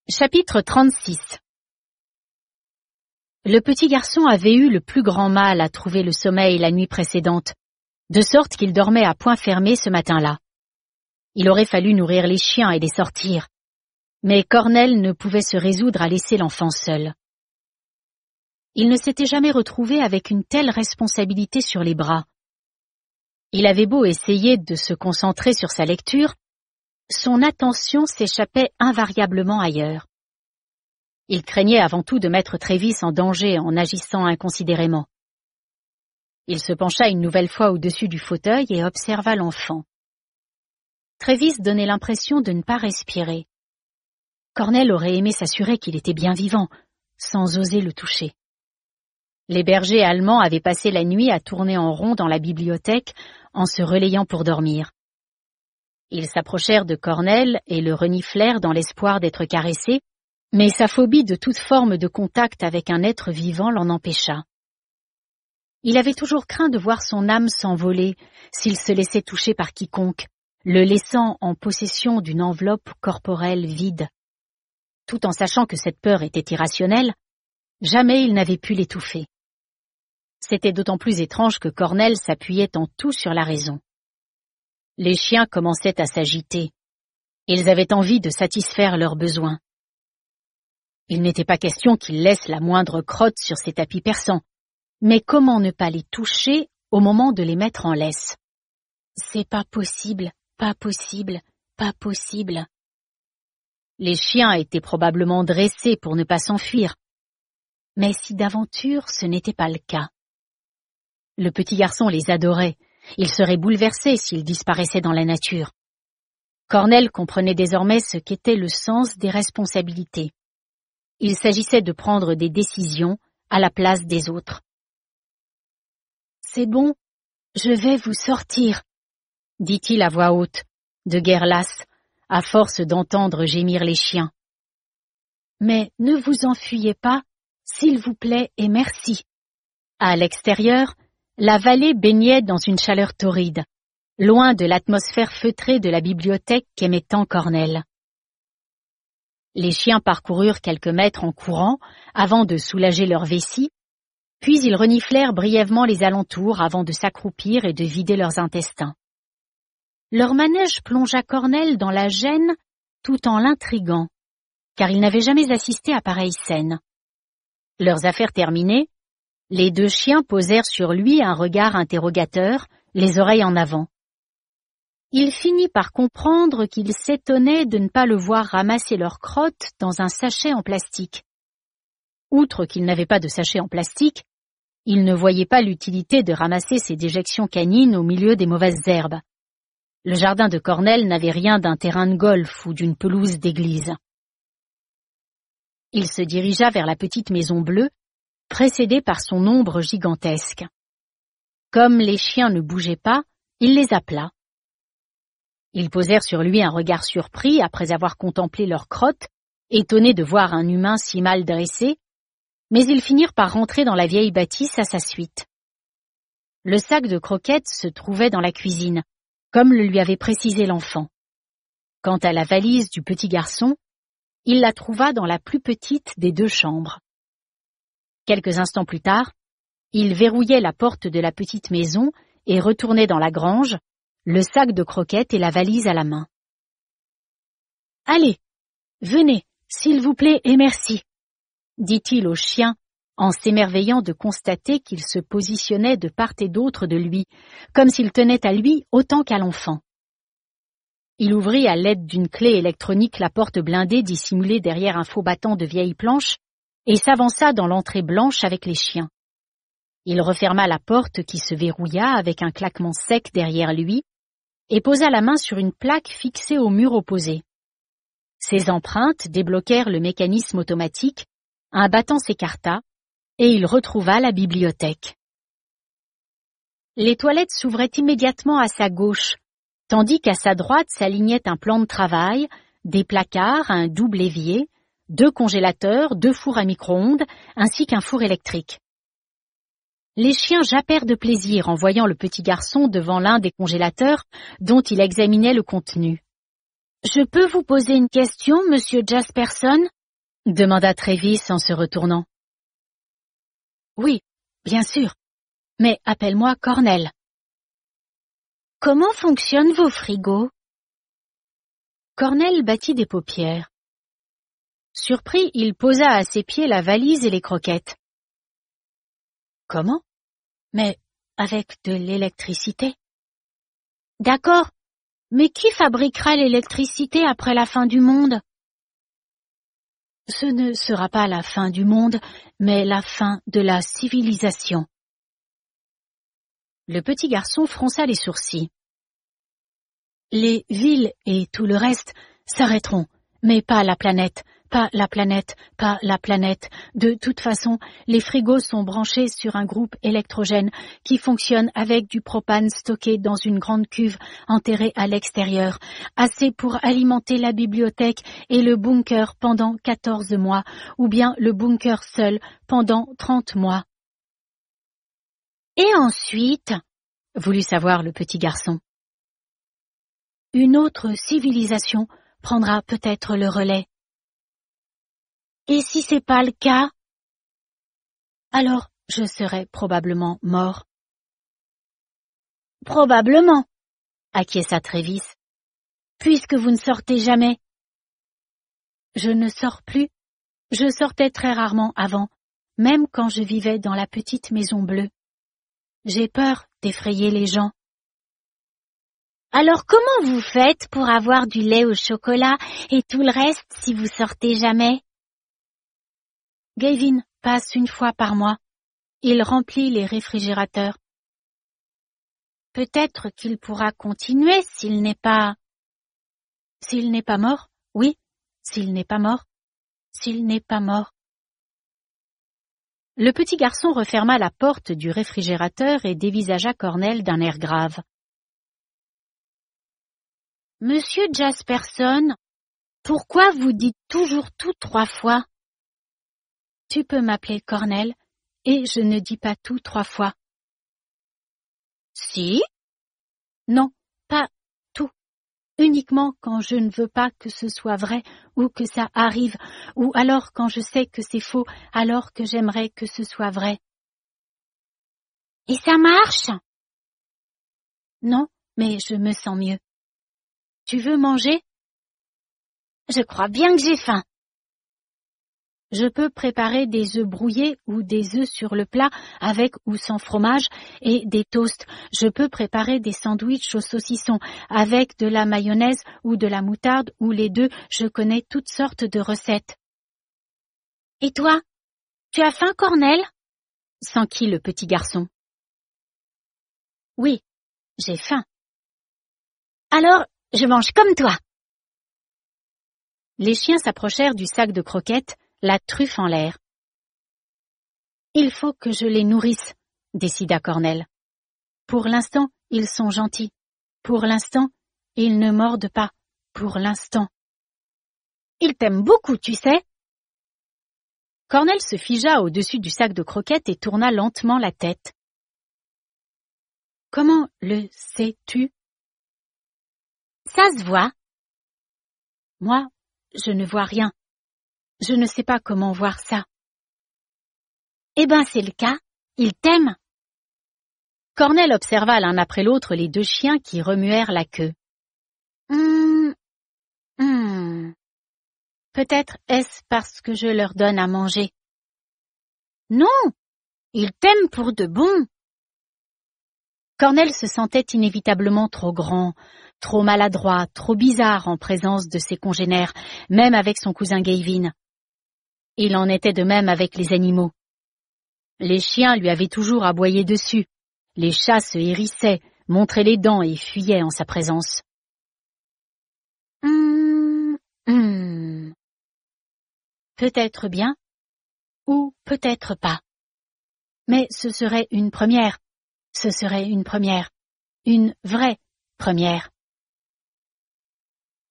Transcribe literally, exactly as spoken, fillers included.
Chapitre trente-six. Le petit garçon avait eu le plus grand mal à trouver le sommeil la nuit précédente, de sorte qu'il dormait à poings fermés ce matin-là. Il aurait fallu nourrir les chiens et les sortir, mais Cornel ne pouvait se résoudre à laisser l'enfant seul. Il ne s'était jamais retrouvé avec une telle responsabilité sur les bras. Il avait beau essayer de se concentrer sur sa lecture, son attention s'échappait invariablement ailleurs. Il craignait avant tout de mettre Trévis en danger en agissant inconsidérément. Il se pencha une nouvelle fois au-dessus du fauteuil et observa l'enfant. Trévis donnait l'impression de ne pas respirer. Cornel aurait aimé s'assurer qu'il était bien vivant, sans oser le toucher. Les bergers allemands avaient passé la nuit à tourner en rond dans la bibliothèque en se relayant pour dormir. Ils s'approchèrent de Cornel et le reniflèrent dans l'espoir d'être caressés, mais sa phobie de toute forme de contact avec un être vivant l'en empêcha. Il avait toujours craint de voir son âme s'envoler s'il se laissait toucher par quiconque, le laissant en possession d'une enveloppe corporelle vide. Tout en sachant que cette peur était irrationnelle, jamais il n'avait pu l'étouffer. C'était d'autant plus étrange que Cornel s'appuyait en tout sur la raison. Les chiens commençaient à s'agiter. Ils avaient envie de satisfaire leurs besoins. Il n'était pas question qu'ils laissent la moindre crotte sur ces tapis persans, mais comment ne pas les toucher au moment de les mettre en laisse? C'est pas possible, pas possible, pas possible. Les chiens étaient probablement dressés pour ne pas s'enfuir, mais si d'aventure ce n'était pas le cas. Le petit garçon les adorait. Il serait bouleversé s'il disparaissait dans la nature. Cornel comprenait désormais ce qu'était le sens des responsabilités. Il s'agissait de prendre des décisions à la place des autres. « C'est bon, je vais vous sortir, » dit-il à voix haute, de guerre lasse, à force d'entendre gémir les chiens. « Mais ne vous enfuyez pas, s'il vous plaît et merci. » À l'extérieur, la vallée baignait dans une chaleur torride, loin de l'atmosphère feutrée de la bibliothèque qu'aimait tant Cornel. Les chiens parcoururent quelques mètres en courant avant de soulager leur vessie, puis ils reniflèrent brièvement les alentours avant de s'accroupir et de vider leurs intestins. Leur manège plongea Cornel dans la gêne tout en l'intriguant, car il n'avait jamais assisté à pareille scène. Leurs affaires terminées, les deux chiens posèrent sur lui un regard interrogateur, les oreilles en avant. Il finit par comprendre qu'ils s'étonnaient de ne pas le voir ramasser leurs crottes dans un sachet en plastique. Outre qu'il n'avait pas de sachet en plastique, il ne voyait pas l'utilité de ramasser ses déjections canines au milieu des mauvaises herbes. Le jardin de Cornel n'avait rien d'un terrain de golf ou d'une pelouse d'église. Il se dirigea vers la petite maison bleue, précédé par son ombre gigantesque. Comme les chiens ne bougeaient pas, il les appela. Ils posèrent sur lui un regard surpris après avoir contemplé leurs crottes, étonnés de voir un humain si mal dressé, mais ils finirent par rentrer dans la vieille bâtisse à sa suite. Le sac de croquettes se trouvait dans la cuisine, comme le lui avait précisé l'enfant. Quant à la valise du petit garçon, il la trouva dans la plus petite des deux chambres. Quelques instants plus tard, il verrouillait la porte de la petite maison et retournait dans la grange, le sac de croquettes et la valise à la main. « Allez, venez, s'il vous plaît et merci, » dit-il au chien en s'émerveillant de constater qu'il se positionnait de part et d'autre de lui, comme s'il tenait à lui autant qu'à l'enfant. Il ouvrit à l'aide d'une clé électronique la porte blindée dissimulée derrière un faux battant de vieilles planches et s'avança dans l'entrée blanche avec les chiens. Il referma la porte qui se verrouilla avec un claquement sec derrière lui et posa la main sur une plaque fixée au mur opposé. Ses empreintes débloquèrent le mécanisme automatique, un battant s'écarta et il retrouva la bibliothèque. Les toilettes s'ouvraient immédiatement à sa gauche, tandis qu'à sa droite s'alignait un plan de travail, des placards, un double évier, deux congélateurs, deux fours à micro-ondes, ainsi qu'un four électrique. Les chiens jappèrent de plaisir en voyant le petit garçon devant l'un des congélateurs dont il examinait le contenu. « Je peux vous poser une question, monsieur Jasperson ?» demanda Travis en se retournant. Oui, bien sûr, mais appelle-moi Cornell. Comment fonctionnent vos frigos? Cornell battit des paupières. Surpris, il posa à ses pieds la valise et les croquettes. Comment? Mais avec de l'électricité. D'accord, mais qui fabriquera l'électricité après la fin du monde? Ce ne sera pas la fin du monde, mais la fin de la civilisation. Le petit garçon fronça les sourcils. Les villes et tout le reste s'arrêteront, mais pas la planète, pas la planète, pas la planète. De toute façon, les frigos sont branchés sur un groupe électrogène qui fonctionne avec du propane stocké dans une grande cuve enterrée à l'extérieur, assez pour alimenter la bibliothèque et le bunker pendant quatorze mois, ou bien le bunker seul pendant trente mois. Et ensuite, voulut savoir le petit garçon. Une autre civilisation prendra peut-être le relais. Et si c'est pas le cas? Alors, je serai probablement mort. Probablement, acquiesça Travis, puisque vous ne sortez jamais. Je ne sors plus. Je sortais très rarement avant, même quand je vivais dans la petite maison bleue. J'ai peur d'effrayer les gens. Alors comment vous faites pour avoir du lait au chocolat et tout le reste si vous sortez jamais? Gavin passe une fois par mois. Il remplit les réfrigérateurs. Peut-être qu'il pourra continuer s'il n'est pas... S'il n'est pas mort? Oui, s'il n'est pas mort. S'il n'est pas mort. Le petit garçon referma la porte du réfrigérateur et dévisagea Cornell d'un air grave. Monsieur Jasperson, pourquoi vous dites toujours tout trois fois? Tu peux m'appeler Cornell, et je ne dis pas tout trois fois. Si? Non, pas tout. Uniquement quand je ne veux pas que ce soit vrai ou que ça arrive, ou alors quand je sais que c'est faux, alors que j'aimerais que ce soit vrai. Et ça marche? Non, mais je me sens mieux. Tu veux manger? Je crois bien que j'ai faim. Je peux préparer des œufs brouillés ou des œufs sur le plat avec ou sans fromage et des toasts. Je peux préparer des sandwichs au saucisson avec de la mayonnaise ou de la moutarde ou les deux. Je connais toutes sortes de recettes. Et toi? Tu as faim, Cornell? S'enquit le petit garçon. Oui, j'ai faim. Alors, je mange comme toi. Les chiens s'approchèrent du sac de croquettes, la truffe en l'air. Il faut que je les nourrisse, décida Cornell. Pour l'instant, ils sont gentils. Pour l'instant, ils ne mordent pas. Pour l'instant. Ils t'aiment beaucoup, tu sais. Cornell se figea au-dessus du sac de croquettes et tourna lentement la tête. Comment le sais-tu? Ça se voit. Moi, je ne vois rien. Je ne sais pas comment voir ça. Eh ben, c'est le cas. Ils t'aiment. Cornell observa l'un après l'autre les deux chiens qui remuèrent la queue. Hum, hum. Peut-être est-ce parce que je leur donne à manger. Non, ils t'aiment pour de bon. Cornell se sentait inévitablement trop grand, trop maladroit, trop bizarre en présence de ses congénères, même avec son cousin Gavin. Il en était de même avec les animaux. Les chiens lui avaient toujours aboyé dessus. Les chats se hérissaient, montraient les dents et fuyaient en sa présence. Hum, hum. Peut-être bien, ou peut-être pas. Mais ce serait une première. Ce serait une première. Une vraie première.